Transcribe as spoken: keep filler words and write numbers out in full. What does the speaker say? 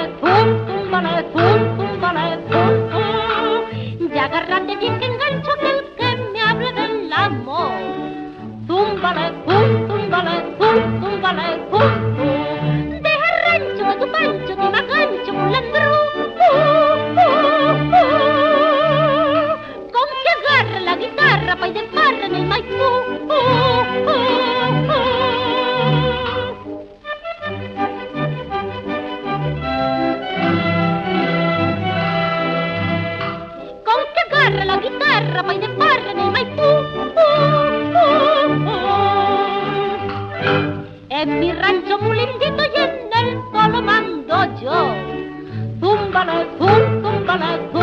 zum, túmbale, zum, túmbale, zum, zum. Y agárrate bien que engancho aquel que me hable del amor. Túmbale, zum, túmbale, zum, túmbale, zum, zum. Deja rancho de tu pancho, te me gancho, culandro. Uh, uh, uh. Con que agarra la guitarra pa' ir de farra en el Maipú. Uh, uh, uh. Con que agarra la guitarra pa' ir de farra en el Maipú. Uh, uh, uh. En mi rancho muy lindito y en el solo mando yo. Túmbale, zum, túmbale, zum.